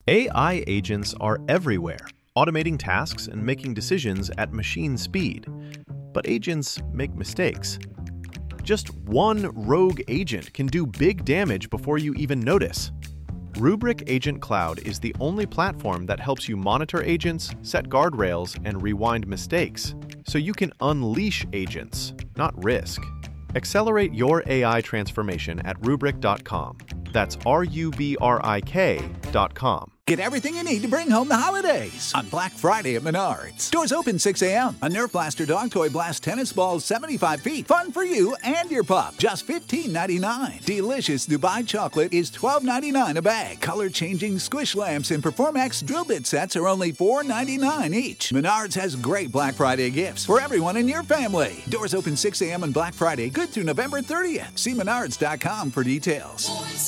AI agents are everywhere, automating tasks and making decisions at machine speed. But agents make mistakes. Just one rogue agent can do big damage before you even notice. Rubrik Agent Cloud is the only platform that helps you monitor agents, set guardrails, and rewind mistakes, so you can unleash agents, not risk. Accelerate your AI transformation at Rubrik.com. That's RUBRIK.com. Get everything you need to bring home the holidays on Black Friday at Menards. Doors open 6 a.m. A Nerf Blaster Dog Toy Blast tennis balls 75 feet. Fun for you and your pup. Just $15.99. Delicious Dubai chocolate is $12.99 a bag. Color-changing squish lamps and Performax drill bit sets are only $4.99 each. Menards has great Black Friday gifts for everyone in your family. Doors open 6 a.m. on Black Friday, good through November 30th. See Menards.com for details.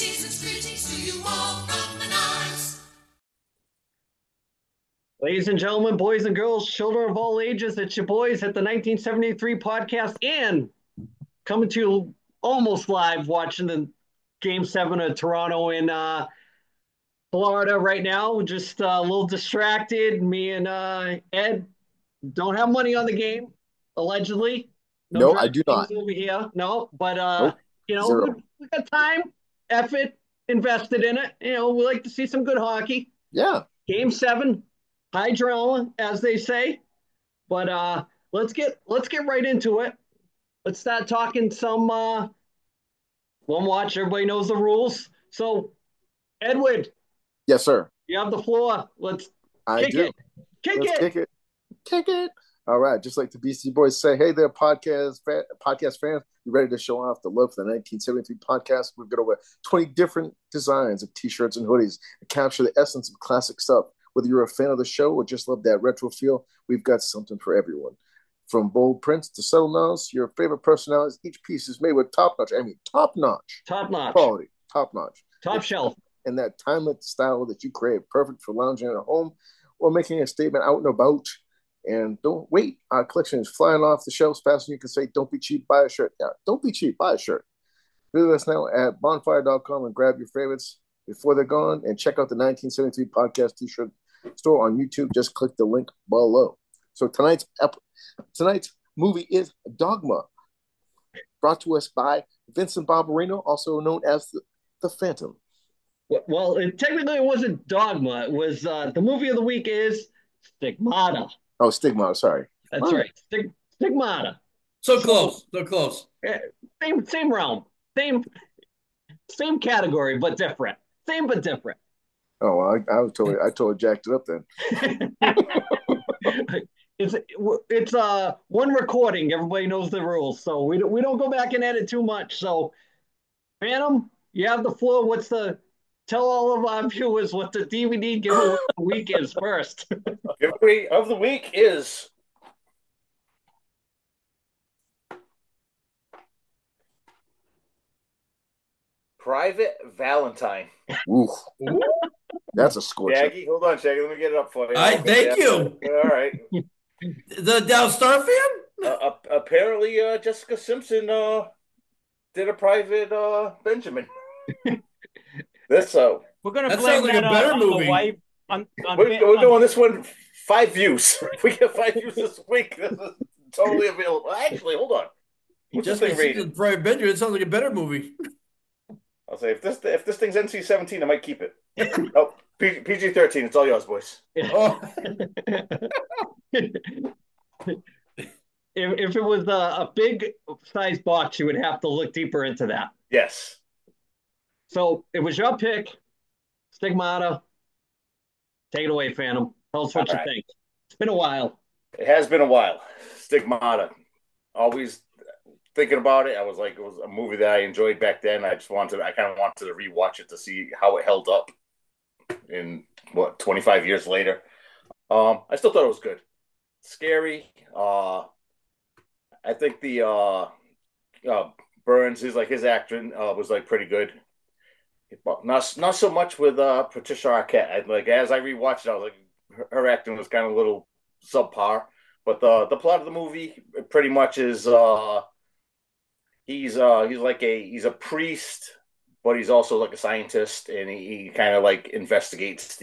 Ladies and gentlemen, boys and girls, children of all ages, it's your boys at the 1973 podcast and coming to you almost live watching the Game 7 of Toronto in Florida right now. Just a little distracted. Me and Ed don't have money on the game, allegedly. No, I do not. Over here. No, but, nope. We got time, effort invested in it. We like to see some good hockey. Yeah. Game 7. High drama, as they say, but let's get right into it. Let's start talking some one watch. Everybody knows the rules. So, Edward. Yes, sir. You have the floor. Let's kick it. Kick it. All right. Just like the BC Boys say, hey there, podcast fans. You ready to show off the love for the 1973 podcast? We've got over 20 different designs of T-shirts and hoodies that capture the essence of classic stuff. Whether you're a fan of the show or just love that retro feel, we've got something for everyone. From bold prints to subtle nods, your favorite personalities, each piece is made with top-notch quality, top-notch. Top shelf. And that timeless style that you crave, perfect for lounging at home or making a statement out and about. And don't wait. Our collection is flying off the shelves faster than you can say, don't be cheap, buy a shirt. Yeah, don't be cheap, buy a shirt. Visit us now at bonfire.com and grab your favorites before they're gone, and check out the 1973 podcast T-shirt store on YouTube. Just click the link below. So tonight's movie is Dogma, brought to us by Vincent Barbarino, also known as the Phantom. Well, technically it wasn't Dogma. It was the movie of the week is Stigmata. Oh, Stigmata. Sorry. That's right. Stigmata. So close. Same realm. Same category, but different. Same but different. Oh, well, I totally jacked it up then. It's one recording. Everybody knows the rules, so we don't go back and edit too much. So, Phantom, you have the floor. Tell all of our viewers what the DVD giveaway of the week is first. Giveaway of the week is Private Valentine. Ooh. That's a scorcher. Shaggy, hold on, Shaggy. Let me get it up for you. Thank you. All right. The Down Star fan? Apparently, Jessica Simpson did a Private Benjamin. We're gonna blame like a better movie. We're doing this one 5 views. If we get 5 views this week, this is totally available. Actually, hold on. What's this thing rated? Private Benjamin. It sounds like a better movie. I'll say if this thing's NC-17, I might keep it. Oh, PG-13. It's all yours, boys. Oh. If it was a big size box, you would have to look deeper into that. Yes. So it was your pick, Stigmata. Take it away, Phantom. Tell us what you think. It's been a while. It has been a while. Stigmata. Always thinking about it. I was like, it was a movie that I enjoyed back then. I kind of wanted to rewatch it to see how it held up in 25 years later. I still thought it was good. Scary. I think the Burns, his acting was like pretty good. Not so much with Patricia Arquette. As I rewatched it, I was like, her acting was kind of a little subpar. But the plot of the movie pretty much is he's a priest, but he's also like a scientist, and he kind of like investigates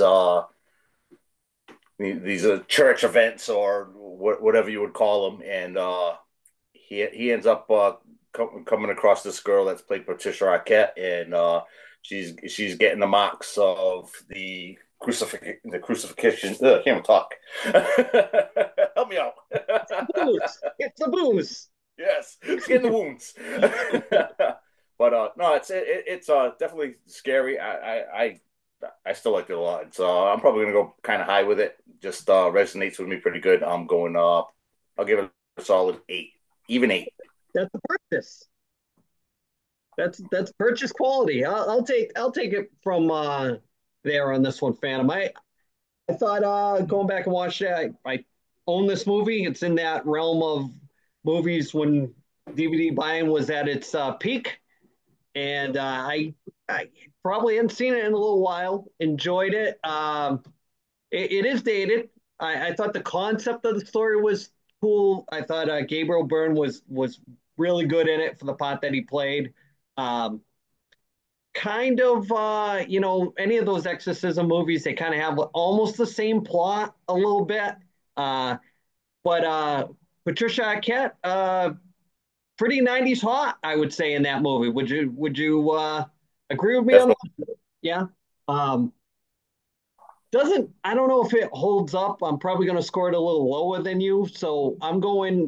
these church events or whatever you would call them, and he ends up coming across this girl that's played Patricia Arquette, and she's getting the marks of the crucifixion. Ugh, I can't even talk. Help me out. Booze. It's the booze. Yes, skin the wounds. But no, it's definitely scary. I still like it a lot. So I'm probably gonna go kind of high with it. Just resonates with me pretty good. I'm going up. I'll give it a solid 8, even 8. That's a purchase. That's purchase quality. I'll take it from there on this one, Phantom. I thought going back and watch that. I own this movie. It's in that realm of movies when DVD buying was at its peak, and I probably hadn't seen it in a little while. Enjoyed it. It is dated. I thought the concept of the story was cool. I thought Gabriel Byrne was really good in it for the part that he played. Um, Kind of any of those exorcism movies, they kind of have almost the same plot a little bit. Uh, but Patricia Arquette, pretty 90s hot, I would say, in that movie. Would you agree with me on that? Yeah. Um, doesn't I don't know if it holds up. I'm probably going to score it a little lower than you, so I'm going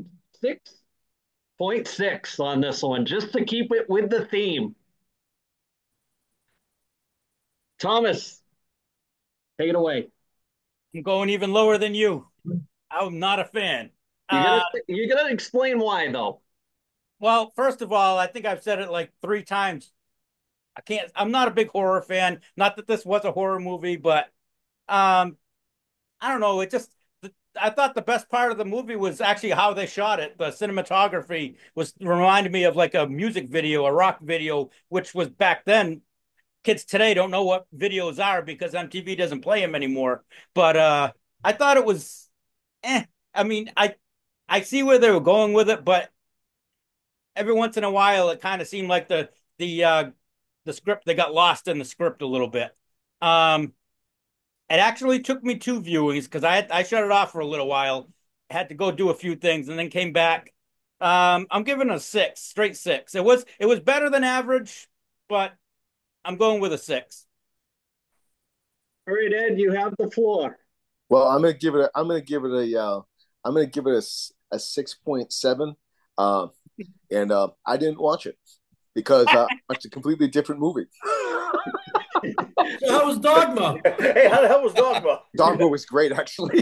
6.6 on this one, just to keep it with the theme. Thomas, take it away. I'm going even lower than you. I'm not a fan. You gotta explain why though. Well, first of all, I think I've said it like 3 times. I'm not a big horror fan. Not that this was a horror movie, but I don't know. I thought the best part of the movie was actually how they shot it. The cinematography reminded me of like a music video, a rock video, which was back then. Kids today don't know what videos are because MTV doesn't play them anymore. But I thought it was, I mean, I see where they were going with it, but every once in a while, it kind of seemed like the script, they got lost in the script a little bit. It actually took me 2 viewings because I shut it off for a little while, had to go do a few things, and then came back. I'm giving it a 6, straight 6. It was better than average, but I'm going with a 6. All right, Ed, you have the floor. Well, I'm gonna give it a 6.7. And I didn't watch it because I watched a completely different movie. So how was Dogma? Hey, how the hell was Dogma? Dogma was great, actually.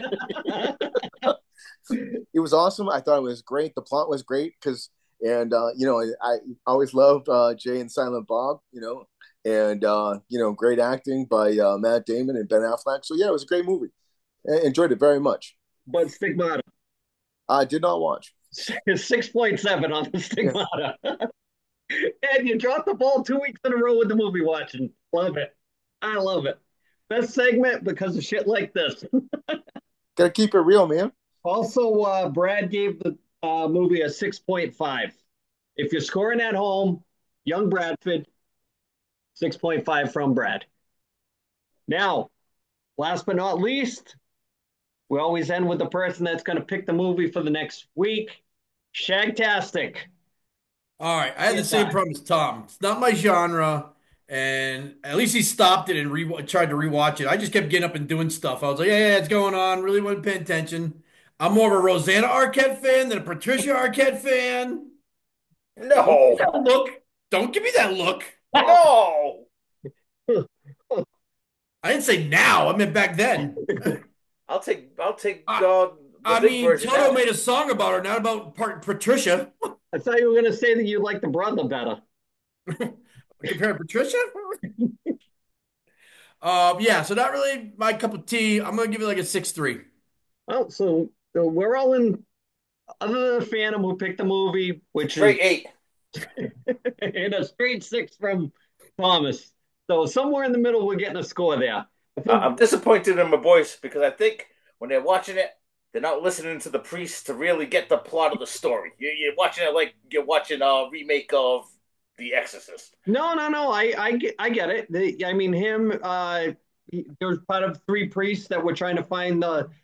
It was awesome. I thought it was great. The plot was great I always loved Jay and Silent Bob, and great acting by Matt Damon and Ben Affleck. So yeah, it was a great movie. I enjoyed it very much. But Stigmata. I did not watch. 6.7 on the Stigmata. And you dropped the ball 2 weeks in a row with the movie watching. Love it. I love it. Best segment because of shit like this. Gotta keep it real, man. Also, Brad gave the movie a 6.5. If you're scoring at home, young Bradford, 6.5 from Brad. Now, last but not least, we always end with the person that's going to pick the movie for the next week. Shagtastic. All right, I had the same problem as Tom. It's not my genre, and at least he stopped it and tried to rewatch it. I just kept getting up and doing stuff. I was like, yeah, it's going on. Really wasn't paying attention. I'm more of a Rosanna Arquette fan than a Patricia Arquette fan. No. Look, don't give me that look. No. I didn't say now. I meant back then. I'll take I mean, version Toto now. made a song about her, not about Patricia. I thought you were going to say that you like the brother better. Compared to Patricia? Yeah, so not really my cup of tea. I'm gonna give it like a 6.3. Oh, so we're all in, other than the Phantom who picked the movie, which Straight is 8. and a straight 6 from Thomas. So somewhere in the middle, we're getting a score there. I'm disappointed in my boys because I think when they're watching it, they're not listening to the priest to really get the plot of the story. You're watching it like you're watching a remake of The Exorcist. No. I get it. I mean, him. There's part of three priests that were trying to find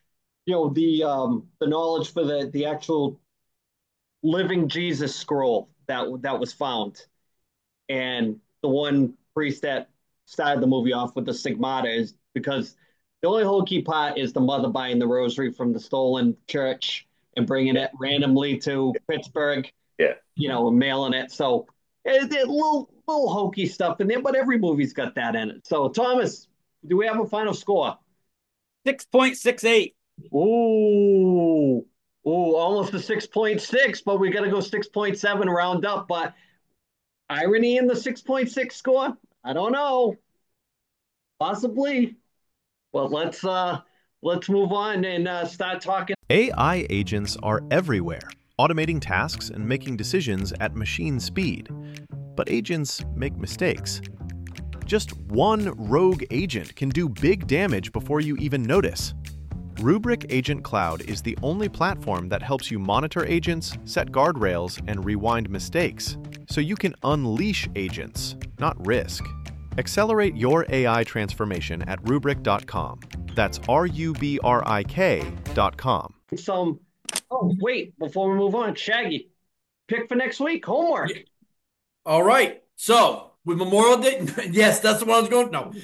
the knowledge for the actual living Jesus scroll that was found, and the one priest that started the movie off with the stigmata is because the only hokey part is the mother buying the rosary from the stolen church and bringing it randomly to Pittsburgh. Yeah. And mailing it. So it's a little hokey stuff in there, but every movie's got that in it. So Thomas, do we have a final score? 6.68. Ooh, almost a 6.6, but we got to go 6.7 round up. But irony in the 6.6 score? I don't know. Possibly. Well, let's move on and start talking. AI agents are everywhere, automating tasks and making decisions at machine speed. But agents make mistakes. Just one rogue agent can do big damage before you even notice. Rubrik Agent Cloud is the only platform that helps you monitor agents, set guardrails, and rewind mistakes, so you can unleash agents, not risk. Accelerate your AI transformation at Rubrik.com. That's RUBRIK.com. Wait, before we move on, Shaggy, pick for next week, homework. Yeah. All right. So, with Memorial Day, yes, that's the one I was going, no.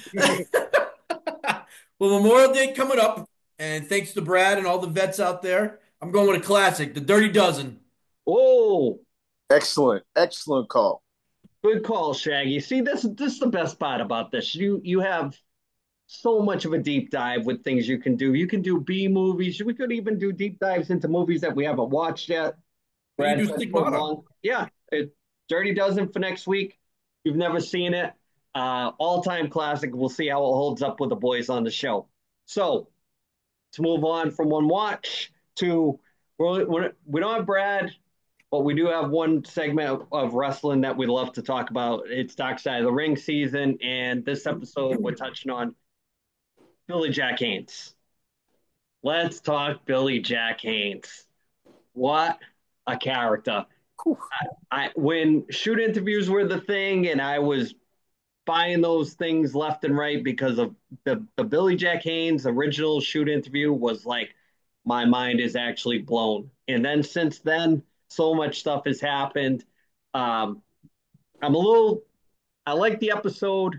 Well, Memorial Day coming up, and thanks to Brad and all the vets out there, I'm going with a classic, The Dirty Dozen. Oh, excellent call. Good call, Shaggy. See, this is the best part about this. You have so much of a deep dive with things you can do. You can do B movies. We could even do deep dives into movies that we haven't watched yet. You do Stigmata. Yeah, Dirty Dozen for next week. You've never seen it. All-time classic. We'll see how it holds up with the boys on the show. So, to move on from one watch to, we don't have Brad, but we do have one segment of wrestling that we love to talk about. It's Dark Side of the Ring season, and this episode we're touching on Billy Jack Haynes. Let's talk Billy Jack Haynes. What a character. When shoot interviews were the thing, and I was buying those things left and right because of the Billy Jack Haynes original shoot interview was like, my mind is actually blown. And then since then, so much stuff has happened. I like the episode,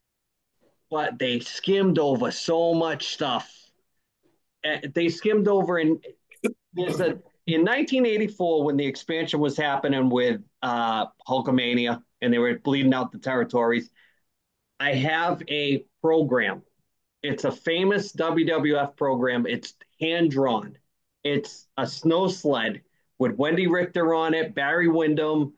but they skimmed over so much stuff. They skimmed over, and in 1984, when the expansion was happening with Hulkamania and they were bleeding out the territories, I have a program. It's a famous WWF program. It's hand-drawn. It's a snow sled with Wendy Richter on it, Barry Windham,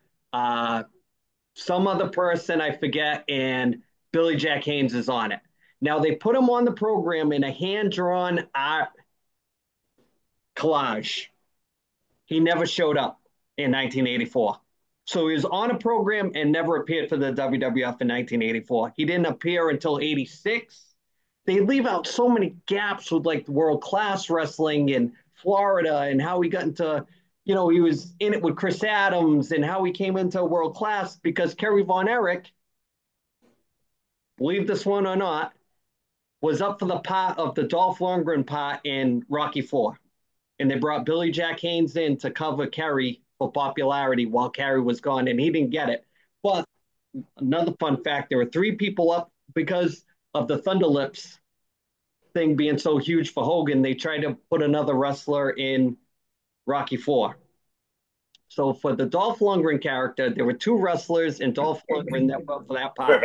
some other person, I forget, and Billy Jack Haynes is on it. Now, they put him on the program in a hand-drawn art collage. He never showed up in 1984. So he was on a program and never appeared for the WWF in 1984. He didn't appear until 86. They leave out so many gaps with like world-class wrestling in Florida and how he got into, he was in it with Chris Adams and how he came into world-class because Kerry Von Erich, believe this one or not, was up for the part of the Dolph Lundgren part in Rocky IV. And they brought Billy Jack Haynes in to cover Kerry for popularity while Kerry was gone, and he didn't get it. But another fun fact, there were 3 people up because of the Thunder Lips thing being so huge for Hogan. They tried to put another wrestler in Rocky IV. So for the Dolph Lundgren character, there were 2 wrestlers in Dolph Lundgren that were for that part.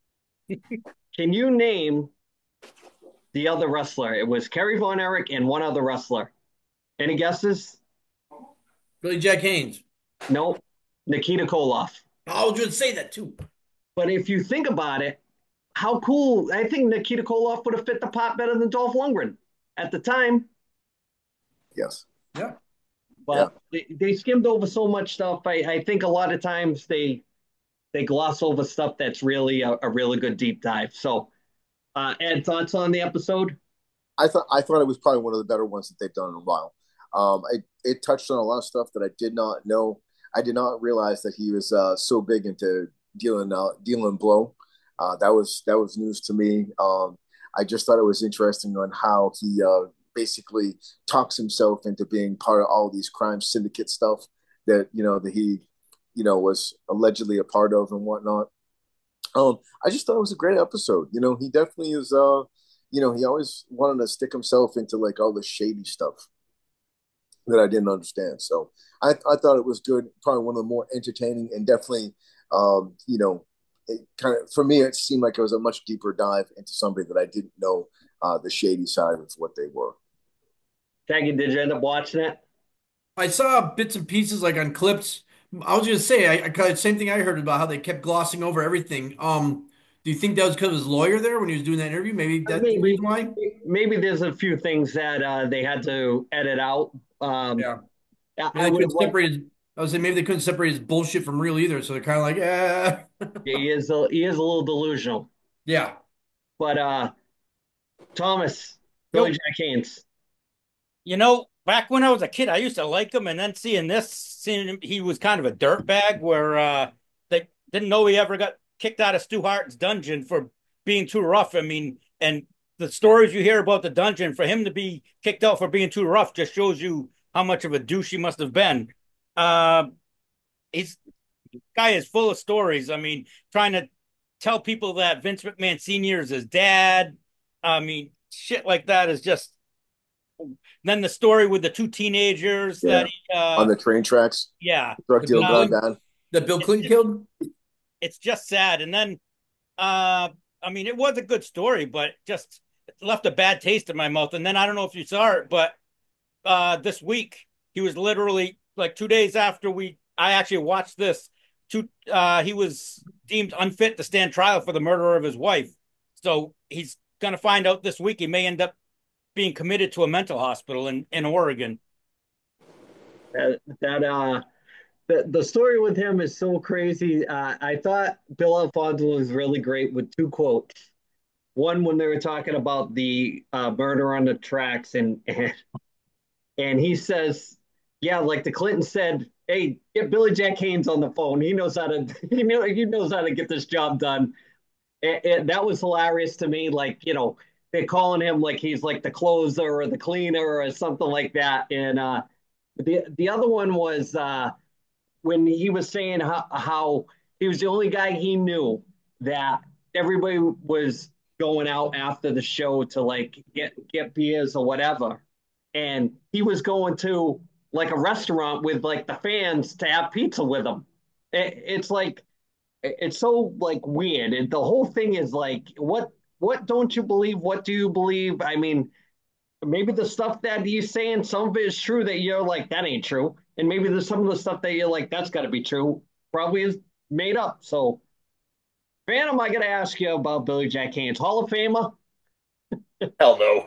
Can you name the other wrestler? It was Kerry Von Erich and one other wrestler. Any guesses? Billy Jack Haynes. No, Nikita Koloff. I was going to say that too. But if you think about it, how cool. I think Nikita Koloff would have fit the part better than Dolph Lundgren at the time. Yes. Yeah. But they skimmed over so much stuff. I think a lot of times they gloss over stuff that's really a really good deep dive. So, Ed, thoughts on the episode? I thought it was probably one of the better ones that they've done in a while. It touched on a lot of stuff that I did not know. I did not realize that he was so big into dealing blow. That was news to me. I just thought it was interesting on how he basically talks himself into being part of all these crime syndicate stuff that he was allegedly a part of and whatnot. I just thought it was a great episode. He definitely is. He always wanted to stick himself into like all the shady stuff that I didn't understand. So I thought it was good. Probably one of the more entertaining and definitely, it kind of for me it seemed like it was a much deeper dive into somebody that I didn't know the shady side of what they were. Shaggy, did you end up watching it? I saw bits and pieces like on clips. I was gonna say, same thing I heard about how they kept glossing over everything. Do you think that was because of his lawyer there when he was doing that interview? Maybe that's the Maybe, reason why. maybe there's a few things that they had to edit out. Yeah, maybe I they would have couldn't liked. separate his. I was saying maybe they couldn't separate his bullshit from real either. So they're kind of like, He is a little delusional, yeah. but Thomas, Billy Yo, Jack Haynes. back when I was a kid, I used to like him, and then seeing him, he was kind of a dirtbag where they didn't know he ever got kicked out of Stu Hart's dungeon for being too rough. I mean, and the stories you hear about the dungeon, for him to be kicked out for being too rough just shows you how much of a douche he must have been. Uh, he's Guy is full of stories. I mean, trying to tell people that Vince McMahon Sr. is his dad. I mean, shit like that is just. Then the story with the two teenagers Yeah, that he, on the train tracks, yeah, drug The deal Bill gone um, Clinton, bad. that Bill it's Clinton just, killed. it's just sad. And then, I mean, it was a good story, but just left a bad taste in my mouth. And then I don't know if you saw it, but this week he was literally like 2 days after I actually watched this. He was deemed unfit to stand trial for the murder of his wife. So he's going to find out this week. He may end up being committed to a mental hospital in Oregon. That the story with him is so crazy. I thought Bill Alfonso was really great with two quotes. One when they were talking about the murder on the tracks, and he says, "Yeah, like the Clinton said, hey, get Billy Jack Haynes on the phone. He knows how to he knows how to get this job done." And that was hilarious to me. Like they're calling him like he's like the closer or the cleaner or something like that. And the other one was when he was saying how he was the only guy he knew that everybody was going out after the show to like get beers or whatever, and he was going to like a restaurant with like the fans to have pizza with them. It's like it's so like weird, and the whole thing is like what don't you believe? What do you believe? I mean, maybe the stuff that he's saying, some of it is true that you're like, that ain't true. And maybe there's some of the stuff that you're like, that's got to be true, probably is made up. So, Phantom, I got to ask you about Billy Jack Haynes. Hall of Famer? Hell no.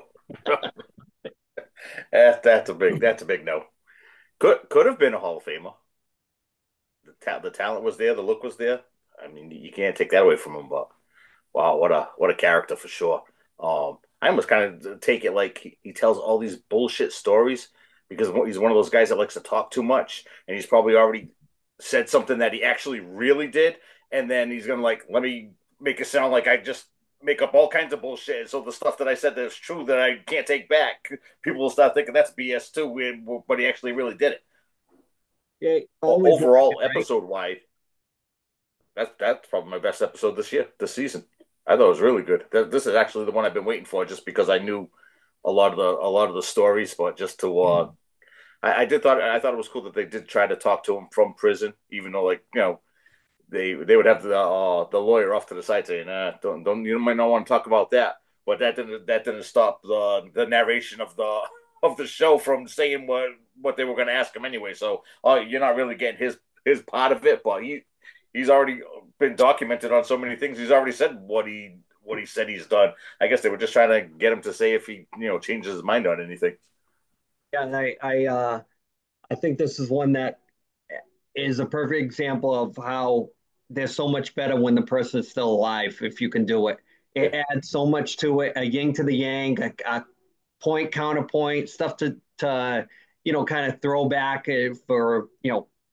That's a big no. Could have been a Hall of Famer. The talent was there, the look was there. I mean, you can't take that away from him. But wow, what a character for sure. I almost kind of take it like he tells all these bullshit stories because he's one of those guys that likes to talk too much, and he's probably already said something that he actually really did, and then he's gonna like let me make it sound like I just make up all kinds of bullshit. So the stuff that I said that's true that I can't take back, people will start thinking that's BS too. But he actually really did it. Yeah, always Overall, right. episode wide, that's probably my best episode this season. I thought it was really good. This is actually the one I've been waiting for, just because I knew a lot of the stories, but just to I thought it was cool that they did try to talk to him from prison, even though like they would have the lawyer off to the side saying, don't you might not want to talk about that, but that didn't stop the narration of the show from saying what they were going to ask him anyway. So you're not really getting his part of it, but he's already been documented on so many things. He's already said what he said he's done. I guess they were just trying to get him to say if he changes his mind on anything. Yeah, and I think this is one that is a perfect example of how they're so much better when the person is still alive, if you can do it. Yeah. It adds so much to it, a yin to the yang, a point counterpoint, stuff to kind of throw back for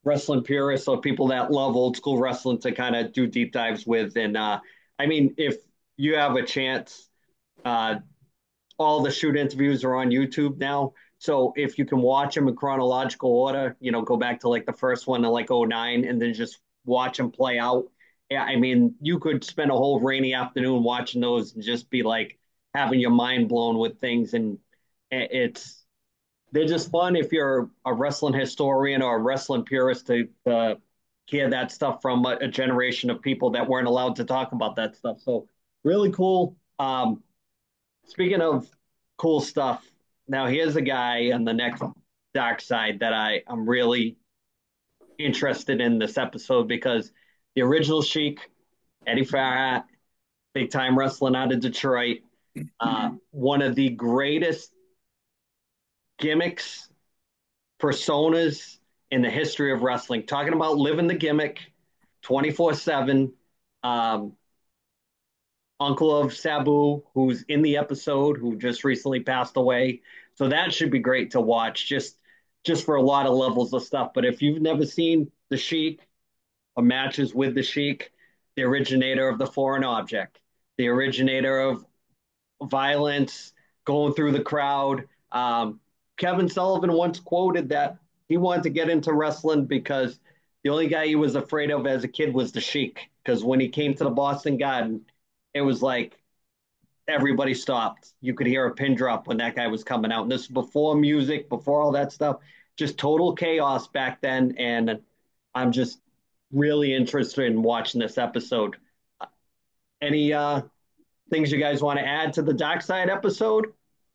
wrestling purists or people that love old school wrestling to kind of do deep dives with. And I mean, if you have a chance, all the shoot interviews are on YouTube now. So if you can watch them in chronological order, go back to like the first one in like '09 and then just watch them play out. Yeah, I mean, you could spend a whole rainy afternoon watching those and just be like having your mind blown with things. And they're just fun if you're a wrestling historian or a wrestling purist to hear that stuff from a generation of people that weren't allowed to talk about that stuff. So really cool. Speaking of cool stuff, now here's a guy on the next dark side that I'm really interested in this episode because the original Sheik, Eddie Farhat, big time wrestling out of Detroit, one of the greatest gimmicks, personas in the history of wrestling. Talking about living the gimmick 24/7. Uncle of Sabu, who's in the episode, who just recently passed away. So that should be great to watch, just for a lot of levels of stuff. But if you've never seen the Sheik or matches with the Sheik, the originator of the foreign object, the originator of violence, going through the crowd. Kevin Sullivan once quoted that he wanted to get into wrestling because the only guy he was afraid of as a kid was the Sheik. Because when he came to the Boston Garden, it was like everybody stopped. You could hear a pin drop when that guy was coming out. And this was before music, before all that stuff. Just total chaos back then. And I'm just really interested in watching this episode. Any things you guys want to add to the Dark Side episode?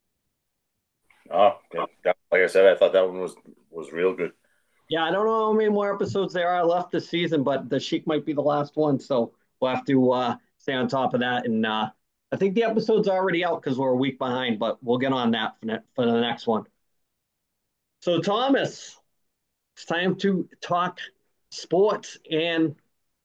Oh, yeah. Like I said, I thought that one was real good. Yeah, I don't know how many more episodes there are left this season, but the Sheik might be the last one. So we'll have to stay on top of that. And I think the episode's already out because we're a week behind, but we'll get on that for the next one. So, Thomas, it's time to talk sports, and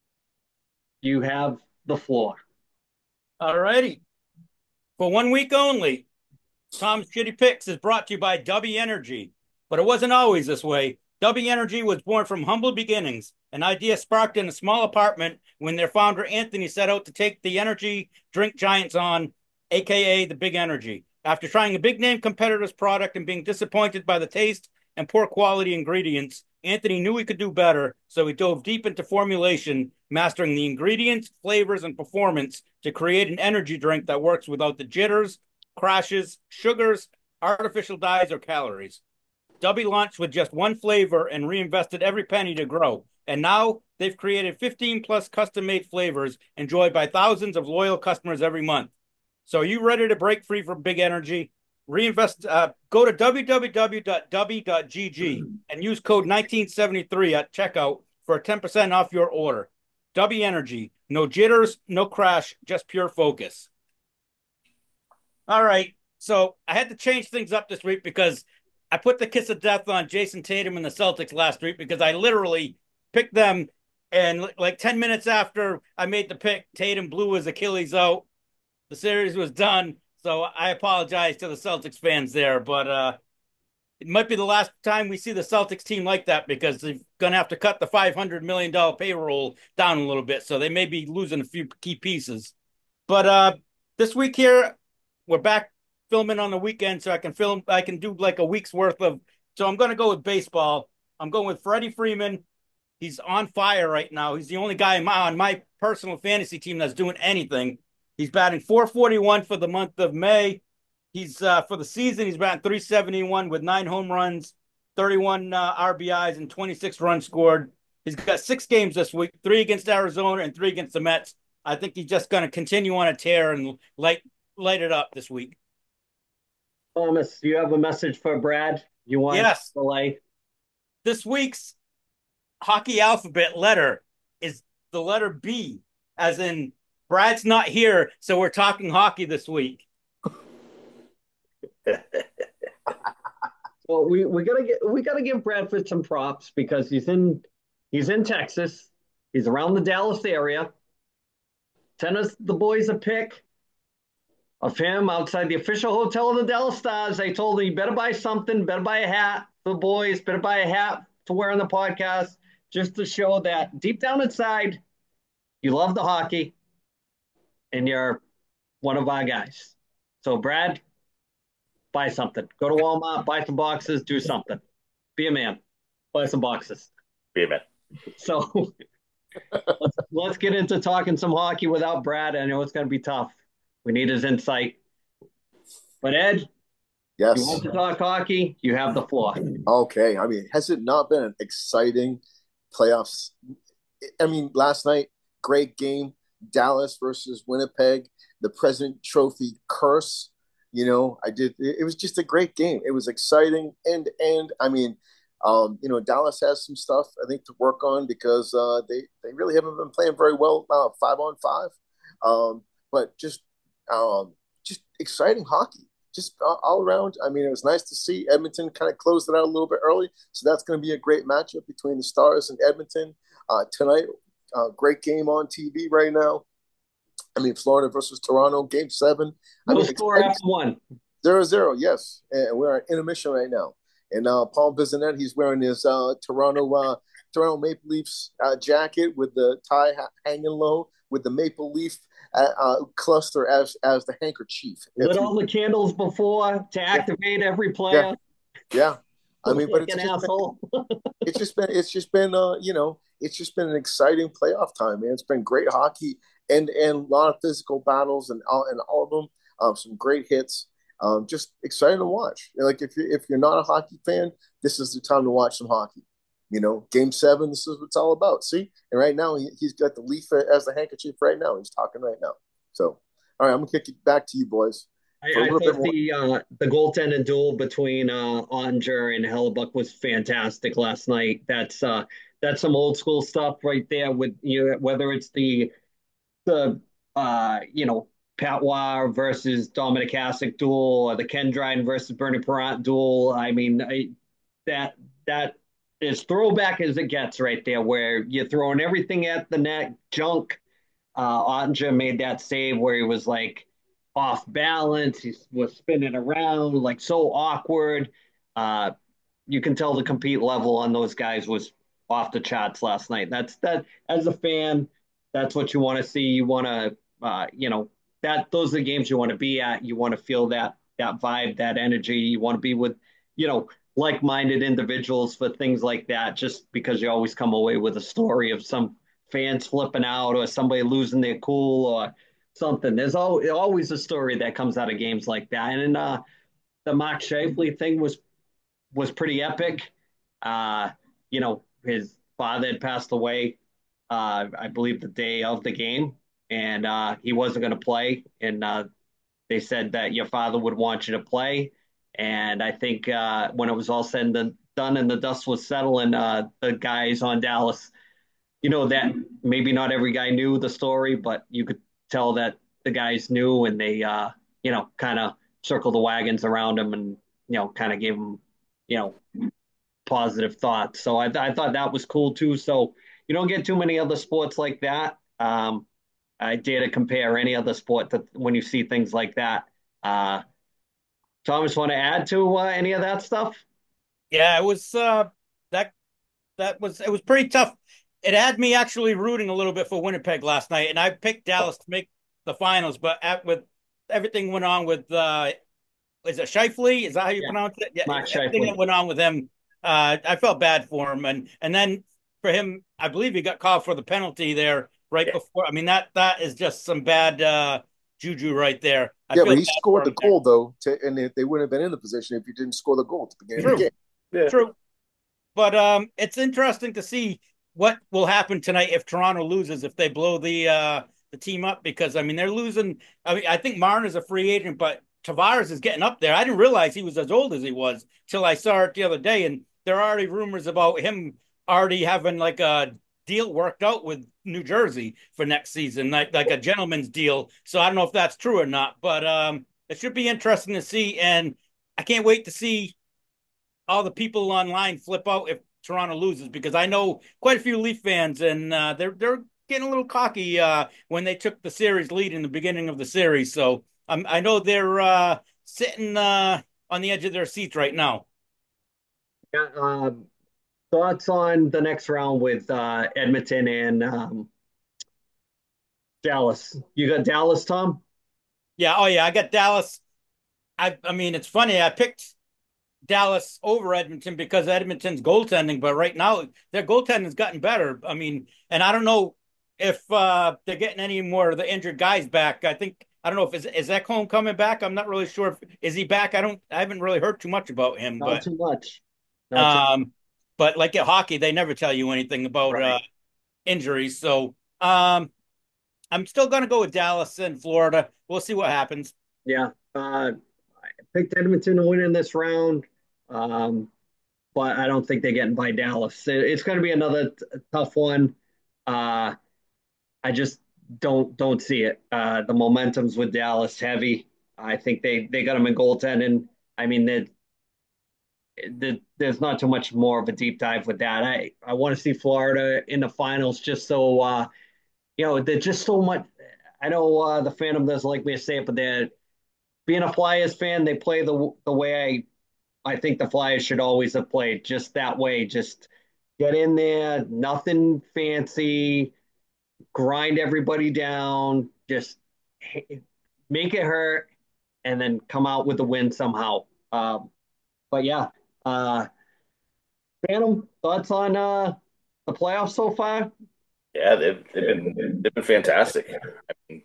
you have the floor. All righty. For 1 week only, Tom's Shitty Picks is brought to you by W Energy. But it wasn't always this way. W Energy was born from humble beginnings, an idea sparked in a small apartment when their founder Anthony set out to take the energy drink giants on, aka the Big Energy. After trying a big name competitor's product and being disappointed by the taste and poor quality ingredients, Anthony knew he could do better, so he dove deep into formulation, mastering the ingredients, flavors, and performance to create an energy drink that works without the jitters, crashes, sugars, artificial dyes, or calories. W launched with just one flavor and reinvested every penny to grow. And now they've created 15 plus custom-made flavors enjoyed by thousands of loyal customers every month. So are you ready to break free from Big Energy? Reinvest. Go to www.w.gg and use code 1973 at checkout for 10% off your order. W Energy. No jitters, no crash, just pure focus. All right. So I had to change things up this week because I put the kiss of death on Jason Tatum and the Celtics last week because I literally picked them. And like 10 minutes after I made the pick, Tatum blew his Achilles out. The series was done. So I apologize to the Celtics fans there. But it might be the last time we see the Celtics team like that because they're going to have to cut the $500 million payroll down a little bit. So they may be losing a few key pieces. But this week here, we're back filming on the weekend, so I can do like a week's worth of. So I'm going to go with baseball. I'm going with Freddie Freeman. He's on fire right now. He's the only guy on my personal fantasy team that's doing anything. He's batting .441 for the month of May. He's for the season, he's batting .371 with 9 home runs, 31 RBIs, and 26 runs scored. He's got 6 games this week, 3 against Arizona and 3 against the Mets. I think he's just going to continue on a tear and light it up this week. Thomas, do you have a message for Brad? You want Yes. to delay? This week's hockey alphabet letter is the letter B, as in Brad's not here, so we're talking hockey this week. Well, we gotta give Bradford some props because he's in Texas. He's around the Dallas area. Send us the boys a pic of him outside the official hotel of the Dallas Stars. They told him, you better buy something, better buy a hat for the boys, better buy a hat to wear on the podcast. just to show that deep down inside, you love the hockey and you're one of our guys. So, Brad, buy something. Go to Walmart, buy some boxes, do something. Be a man. Buy some boxes. Be a man. So, let's get into talking some hockey without Brad. I know it's going to be tough. We need his insight. But, Ed, Yes. you want to talk hockey? You have the floor. Okay. I mean, has it not been an exciting playoffs? I mean, last night, great game. Dallas versus Winnipeg, the President Trophy curse. It was just a great game. It was exciting end to end. I mean, Dallas has some stuff I think to work on because they really haven't been playing very well 5-on-5. But just exciting hockey. Just all around. I mean, it was nice to see Edmonton kind of close it out a little bit early. So that's going to be a great matchup between the Stars and Edmonton tonight. Great game on TV right now. I mean, Florida versus Toronto, Game 7. No score after one. 0-0, yes. And we're in intermission right now. And Paul Bissonnette, he's wearing his Toronto Maple Leafs jacket with the tie hanging low with the Maple Leaf cluster as the handkerchief. Lit all the candles before to activate every player. Yeah. I mean, but it's just been an exciting playoff time, man. It's been great hockey and a lot of physical battles and all of them. Some great hits. Just exciting to watch. Like if you're not a hockey fan, this is the time to watch some hockey. Game 7, this is what it's all about. See, and right now he's got the Leaf as the handkerchief right now. He's talking right now. So, all right, I'm gonna kick it back to you, boys. I thought the goaltending duel between Ottinger and Hellebuck was fantastic last night. That's some old school stuff right there. With whether it's the Patois versus Dominic Hasek duel or the Ken Dryden versus Bernie Parent duel. I mean, that is throwback as it gets right there, where you're throwing everything at the net, junk. Ottinger made that save where he was like off balance. He was spinning around like so awkward. You can tell the compete level on those guys was off the charts last night. That as a fan, that's what you want to see. You want to, those are the games you want to be at. You want to feel that vibe, that energy. You want to be with, like-minded individuals for things like that, just because you always come away with a story of some fans flipping out or somebody losing their cool or something. There's always a story that comes out of games like that. And the Mark Scheifele thing was pretty epic. His father had passed away, I believe, the day of the game, and he wasn't going to play. And they said that your father would want you to play. And I think when it was all said and done and the dust was settling, the guys on Dallas, that maybe not every guy knew the story, but you could tell that the guys knew, and they, kind of circled the wagons around him and, kind of gave him, positive thoughts. So I thought that was cool too. So you don't get too many other sports like that. I dare to compare any other sport to when you see things like that. Thomas, want to add to any of that stuff? Yeah, it was it was pretty tough. It had me actually rooting a little bit for Winnipeg last night, and I picked Dallas to make the finals. But with everything went on with is it Scheifele? Is that how you pronounce it? Yeah, Mark everything that went on with him, I felt bad for him, and then for him, I believe he got called for the penalty there right before. I mean that is just some bad juju right there. But he scored the goal though, and they wouldn't have been in the position if he didn't score the goal at the beginning of the game. Yeah. True. But it's interesting to see what will happen tonight if Toronto loses, if they blow the team up, because I mean they're losing. I mean, I think Marner's a free agent, but Tavares is getting up there. I didn't realize he was as old as he was till I saw it the other day, and there are already rumors about him already having like a deal worked out with New Jersey for next season, like a gentleman's deal. So I don't know if that's true or not, but it should be interesting to see, and I can't wait to see all the people online flip out if Toronto loses, because I know quite a few Leaf fans, and they're getting a little cocky when they took the series lead in the beginning of the series. So I know they're sitting on the edge of their seats right now. Yeah, thoughts on the next round with Edmonton and Dallas? You got Dallas, Tom? Yeah, oh yeah, I got Dallas. I mean, it's funny. I picked Dallas over Edmonton because of Edmonton's goaltending, but right now their goaltending's gotten better. I mean, and I don't know if they're getting any more of the injured guys back. I don't know if is Ekholm coming back. I'm not really sure if is he back. I haven't really heard too much about him, Not but too much. Not too um, but like at hockey, they never tell you anything about right. injuries. So I'm still gonna go with Dallas and Florida. We'll see what happens. Yeah. I picked Edmonton to win in this round, um, but I don't think they're getting by Dallas. It's going to be another tough one. Uh, I just don't see it. The momentum's with Dallas heavy. I think they got them in goaltending. I mean, there's not too much more of a deep dive with that. I want to see Florida in the finals just so they're just so much. I know the fandom doesn't like me to say it, but they're being a Flyers fan, they play the way I think the Flyers should always have played, just that way. Just get in there, nothing fancy, grind everybody down, just make it hurt, and then come out with the win somehow. But yeah, uh, Phantom, thoughts on the playoffs so far? Yeah, they've been fantastic. I mean,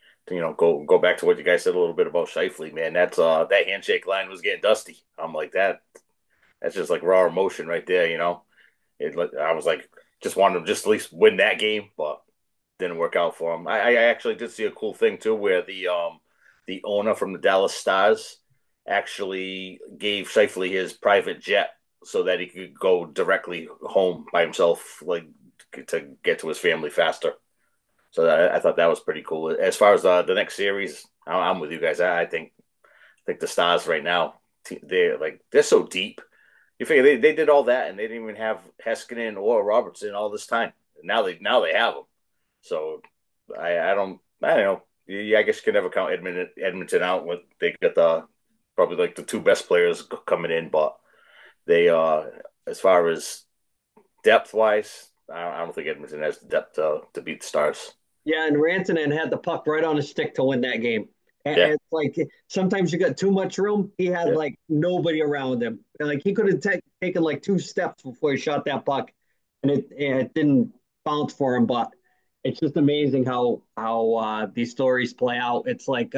go back to what you guys said a little bit about Shifley, man. That handshake line was getting dusty. I'm like that. That's just like raw emotion right there, you know. I was like, just wanted to just at least win that game, but didn't work out for him. I actually did see a cool thing too, where the owner from the Dallas Stars actually gave Shifley his private jet so that he could go directly home by himself, like to get to his family faster. So I thought that was pretty cool. As far as the next series, I'm with you guys. I think the Stars right now, they're so deep. You figure they did all that and they didn't even have Heiskanen or Robertson all this time. Now they have them. So I don't know. Yeah, I guess you can never count Edmonton out when they got probably like the two best players coming in, but they as far as depth wise, I don't think Edmonton has the depth to beat the Stars. Yeah, and Rantanen had the puck right on his stick to win that game. And Yeah, it's like sometimes you got too much room. He had yeah. like nobody around him. Like he could have taken like two steps before he shot that puck, and it didn't bounce for him. But it's just amazing how these stories play out. It's like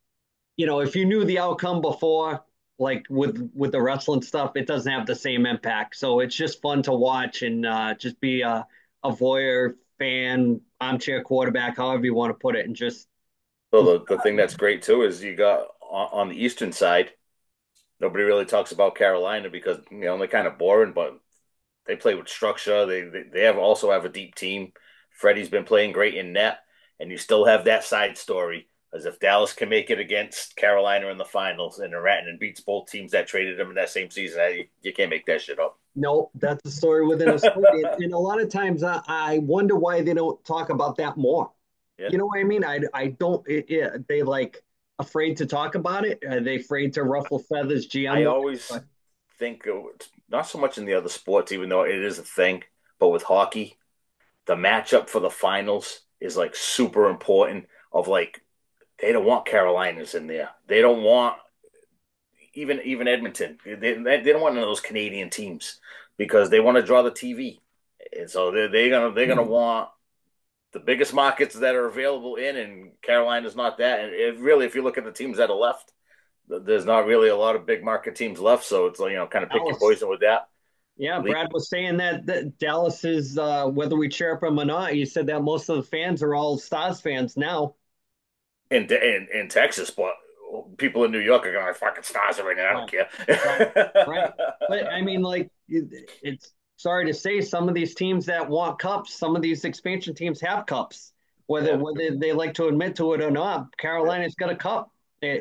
if you knew the outcome before, like with the wrestling stuff, it doesn't have the same impact. So it's just fun to watch and just be a voyeur fan, armchair quarterback, however you want to put it, and just So the thing that's great too is you got on the eastern side, nobody really talks about Carolina because they're kind of boring, but they play with structure. They also have a deep team. Freddie's been playing great in net, and you still have that side story as if Dallas can make it against Carolina in the finals and Rantanen beats both teams that traded him in that same season. You can't make that shit up. no, that's a story within a story. And a lot of times I wonder why they don't talk about that more. Yeah. You know what I mean? I don't. They like afraid to talk about it. Are they afraid to ruffle feathers? GM I wise, always but think not so much in the other sports, even though it is a thing, but with hockey, the matchup for the finals is like super important. Of like, they don't want Carolinas in there. They don't want even Edmonton. They don't want none of those Canadian teams because they want to draw the TV, and so they're gonna want the biggest markets that are available and Carolina's not that. And really, if you look at the teams that are left, there's not really a lot of big market teams left. So it's like kind of pick your Dallas. poison with that. Yeah, Brad was saying that Dallas is whether we cheer up him or not. He said that most of the fans are all Stars fans now. In Texas, but people in New York are going to fucking Stars right now. I don't Right, right, right. care. But I mean, like, it's sorry to say, some of these teams that want cups, some of these expansion teams have cups, whether Yeah. whether they like to admit to it or not. Carolina's got a cup.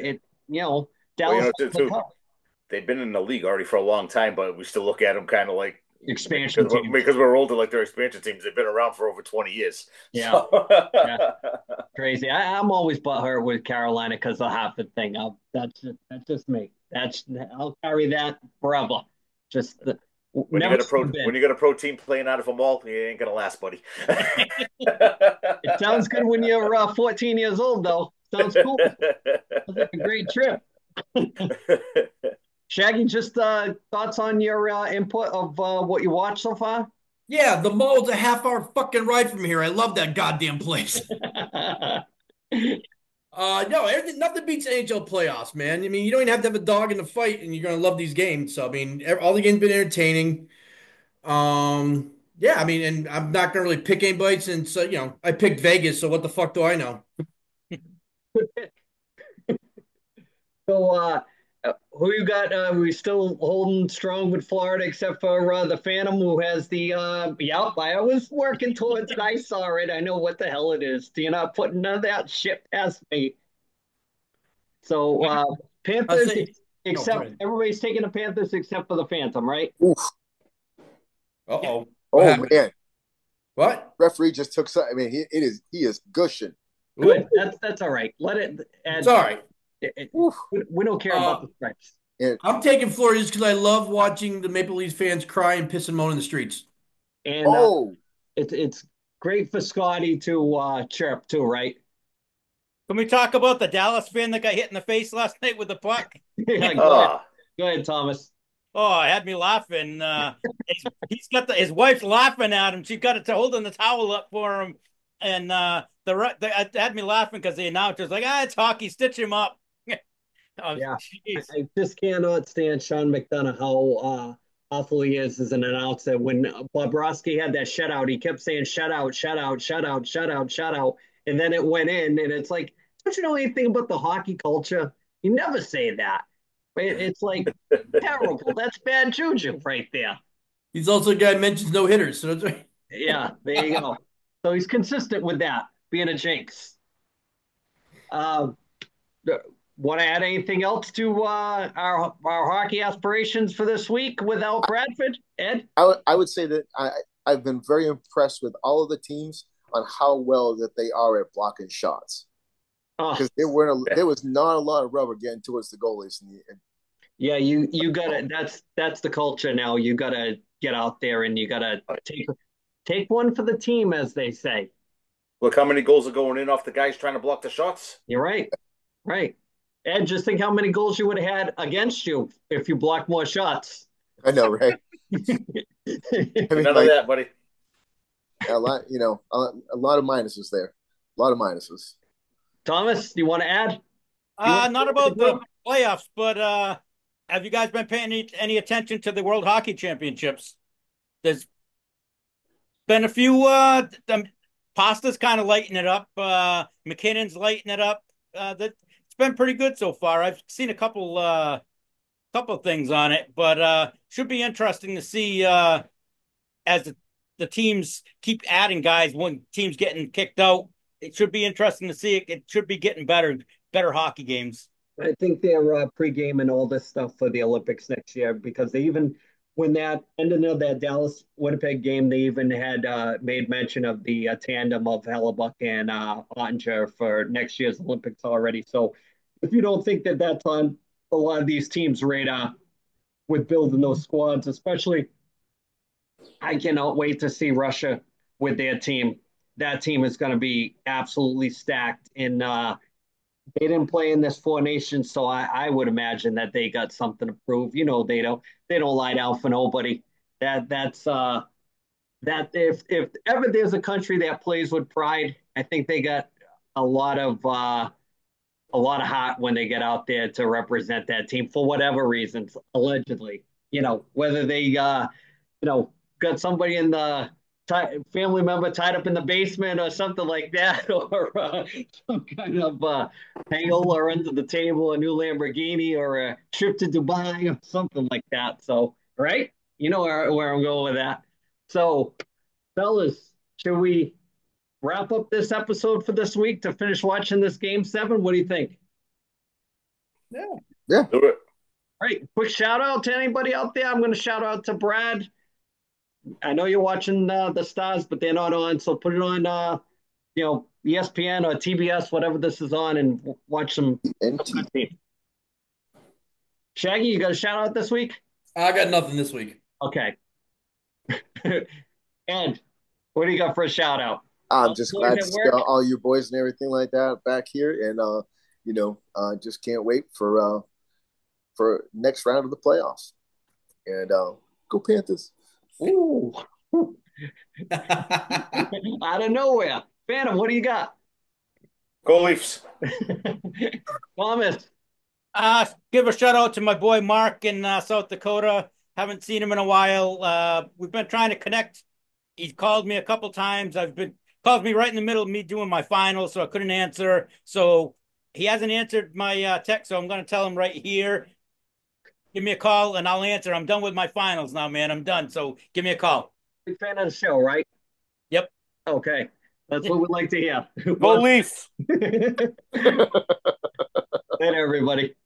Well, Dallas has a too, cup. they've been in the league already for a long time, but we still look at them kind of like Expansion teams. because we're older, like they're expansion teams. They've been around for over 20 years. Yeah, So yeah, crazy. I'm always butthurt with Carolina because of half the thing. That's just me. I'll carry that forever. Just When Never when you got a pro team playing out of a mall, it ain't gonna last, buddy. It sounds good when you're 14 years old, though. Sounds cool. Sounds like a great trip. Shaggy, just thoughts on your input of what you watched so far? Yeah, the mall's a half-hour fucking ride from here. I love that goddamn place. No, nothing beats NHL playoffs, man. I mean, you don't even have to have a dog in the fight, and you're gonna love these games. So, I mean, all the games been entertaining. Yeah, I mean, and I'm not gonna really pick anybody since I picked Vegas. So what the fuck do I know? So, who you got? We still holding strong with Florida, except for the Phantom, who has the. Yep, I was working towards it. I saw it. I know what the hell it is. You're not putting none of that shit past me. So, Panthers, say- except everybody's taking the Panthers except for the Phantom, right? Oof. Uh-oh. Oh man, What? referee just took some. I mean, he is gushing. Good. That's all right. Let it. It's all right. We don't care about the stripes. I'm taking Florida just because I love watching the Maple Leafs fans cry and piss and moan in the streets. And it's great for Scotty to chirp too, right? Can we talk about the Dallas fan that got hit in the face last night with the puck? Yeah, go ahead, Thomas. Oh, it had me laughing. He's got his wife's laughing at him. She's got it holding the towel up for him, and it had me laughing because the announcer's like, "Ah, it's hockey. Stitch him up." Oh, yeah, I just cannot stand Sean McDonough. How awful he is as an announcer. When Bobrovsky had that shutout, he kept saying "shutout, shutout, shutout, shutout, shutout," and then it went in, and it's like, don't you know anything about the hockey culture? You never say that. It's like terrible. That's bad juju right there. He's also a guy who mentions no hitters, so that's right. Yeah, there you go. So he's consistent with that, being a jinx. Want to add anything else to our hockey aspirations for this week without Bradford? Ed? I would say that I've been very impressed with all of the teams on how well that they are at blocking shots. Because there was not a lot of rubber getting towards the goalies. Yeah, you gotta. That's the culture now. You gotta get out there and you gotta take one for the team, as they say. Look how many goals are going in off the guys trying to block the shots. You're right. Ed, just think how many goals you would have had against you if you blocked more shots. I know, right? None of that, buddy. A lot of minuses there. A lot of minuses. Thomas, do you want to add? Not about the playoffs, but have you guys been paying any attention to the World Hockey Championships? There's been a few. Pasta's kind of lighting it up. McKinnon's lighting it up. It's been pretty good so far. I've seen a couple things on it, but should be interesting to see as the teams keep adding guys when teams getting kicked out. It should be interesting to see it. It should be getting better hockey games. I think they're pre-gaming all this stuff for the Olympics next year because they even, when that ended of that Dallas Winnipeg game, they even had made mention of the tandem of Hellebuck and Ottinger for next year's Olympics already. So if you don't think that that's on a lot of these teams' radar with building those squads, especially, I cannot wait to see Russia with their team. That team is going to be absolutely stacked. And they didn't play in this Four Nations, so I would imagine that they got something to prove. You know, they don't lie down for nobody. That's that if ever there's a country that plays with pride, I think they got a lot of heart when they get out there to represent that team for whatever reasons, allegedly. You know, whether they got somebody in the family member tied up in the basement or something like that, or some kind of hangover under the table, a new Lamborghini, or a trip to Dubai, or something like that. So, right? You know where I'm going with that. So, fellas, should we wrap up this episode for this week to finish watching this Game 7? What do you think? Yeah. Do it. All right. Quick shout out to anybody out there. I'm going to shout out to Brad. I know you're watching the Stars, but they're not on. So put it on, ESPN or TBS, whatever this is on, and watch some. Shaggy, you got a shout out this week? I got nothing this week. Okay. Ed, what do you got for a shout out? I'm just Boys glad at to see work? all you boys and everything like that back here, and just can't wait for next round of the playoffs. And go Panthers! Ooh. Out of nowhere. Phantom, what do you got? Go Leafs. Thomas. Give a shout out to my boy Mark in South Dakota. Haven't seen him in a while. We've been trying to connect. He's called me a couple times. Called me right in the middle of me doing my finals, so I couldn't answer. So he hasn't answered my text, so I'm going to tell him right here. Give me a call and I'll answer. I'm done with my finals now, man. I'm done. So give me a call. Big fan of the show, right? Yep. Okay. That's what we'd like to hear. Go Leafs. Later, everybody.